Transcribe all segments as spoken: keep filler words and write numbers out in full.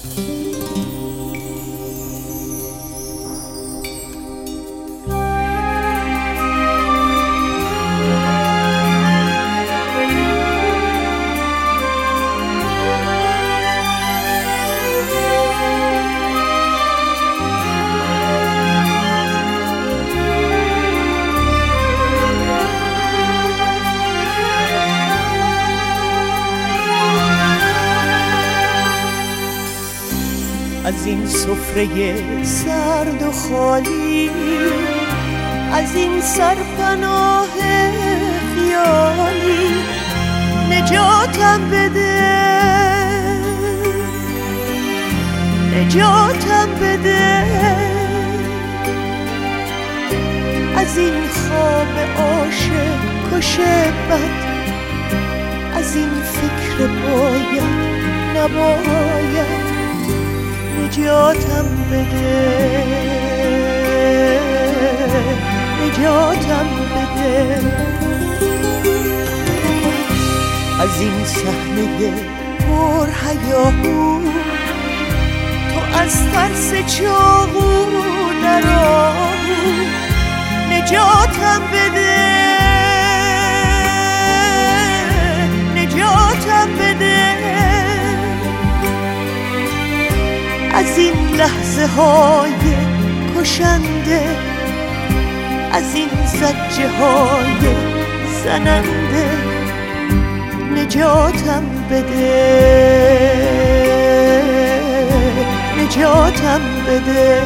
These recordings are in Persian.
از این سفره سرد و خالی، از این سرپناه خیالی نجاتم بده، نجاتم بده. از این خواب عاشق کش بد، از این فکر باید نباید نجاتم بده، نجاتم بده. از این صحنه پر هیاهو، تو از ترس چاقو در آهو نجاتم بده، نجاتم بده. از این لحظه های کشنده، از این زجه های زننده نجاتم بده، نجاتم بده.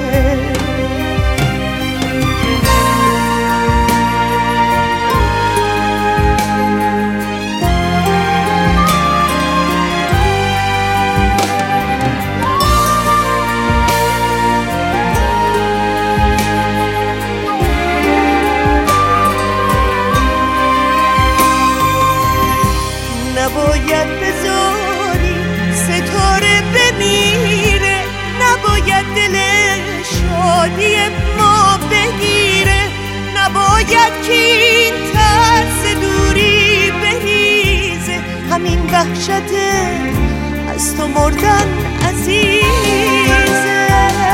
نباید بذاری ستاره بمیره، نباید دل شادی ما بگیره، نباید که این ترس دوری بریزه. همین وحشت از تو مردن عزیزه،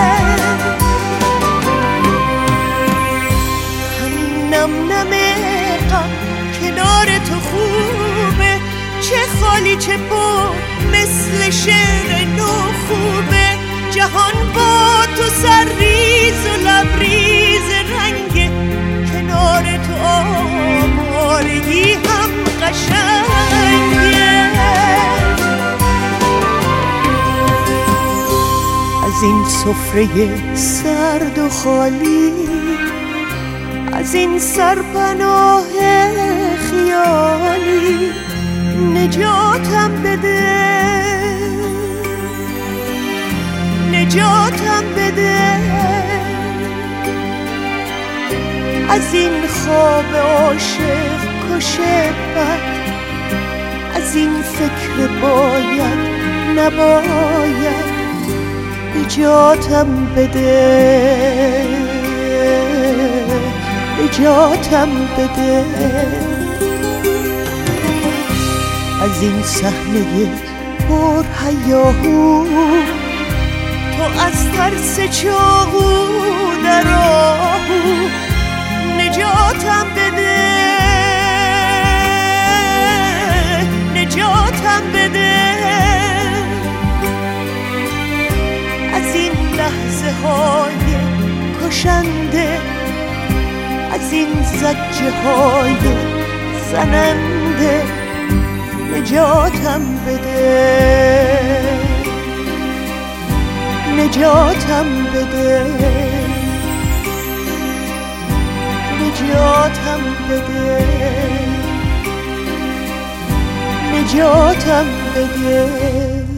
همین نم نم غم کنار تو خوبه، چه خالی چه پر مثل شعر نو خوبه. جهان با تو سرریز و لبریز رنگه، کنار تو آوارگی هم قشنگه. از این سفره سرد و خالی، از این سرپناه خیالی نجاتم بده، نجاتم بده. از این خواب عاشق کش بد، از این فکر باید نباید نجاتم بده، نجاتم بده. از این صحنه پر هیاهو، تو از ترس چاقو در آهو نجاتم بده، نجاتم بده. از این لحظه های کشنده، از این زجه های زننده نجاتم بده، نجاتم بده، نجاتم بده، نجاتم بده.